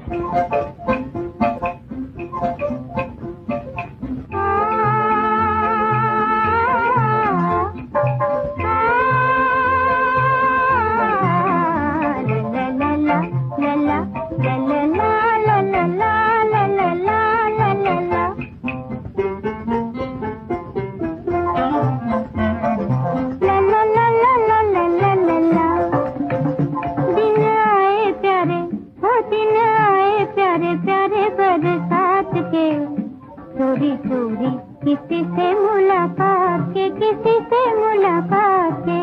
चोरी चोरी किसी से मुलाकात के, किसी से मुलाकात के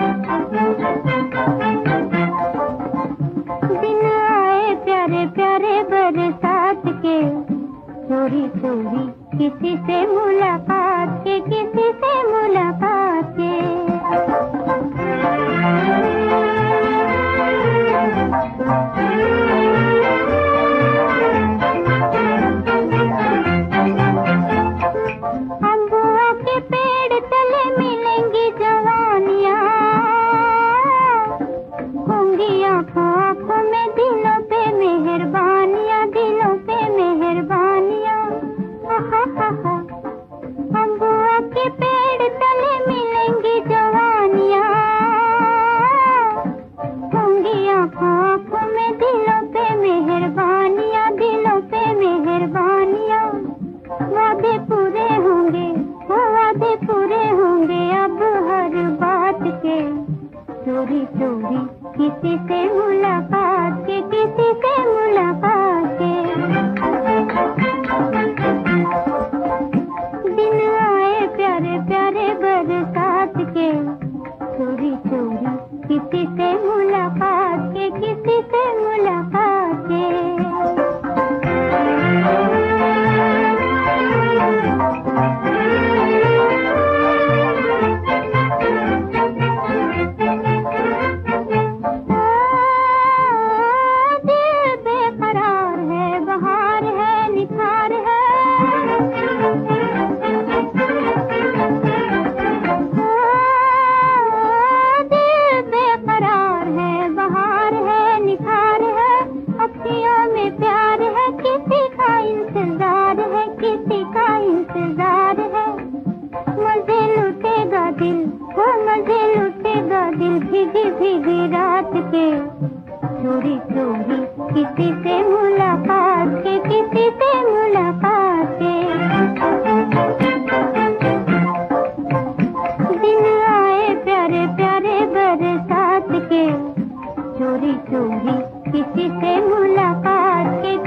दिन आए प्यारे प्यारे बरसात के। चोरी चोरी किसी से मुलाकात के, किसी से मुलाकात के। अम्बुआ के पेड़ तले मिलेंगी जवानियाँ, होंगी आँखों आँखों में दिलों पे मेहरबानियाँ, दिलों पे मेहरबानियाँ। अम्बुआ के पेड़ तले मिलेंगी जवानियाँ, होंगी आँखों आँखों में दिलों पे मेहरबानियाँ, दिलों पे मेहरबानियाँ। वादे पूरे होंगे, वो वादे पूरे होंगे अब हर बात के। चोरी चोरी किसी से मुलाकात के, किसी से मुलाकात के दिन आए प्यारे प्यारे बरसात के। चोरी चोरी किसी से मुलाकात के, किसी से मुलाकात के। मजे लुटेगा दिल भीगी भीगी रात के। चोरी चोरी किसी से मुलाकात के, किसी से मुलाकात के दिन आए प्यारे प्यारे बरसात के। चोरी चोरी किसी से मुलाकात के।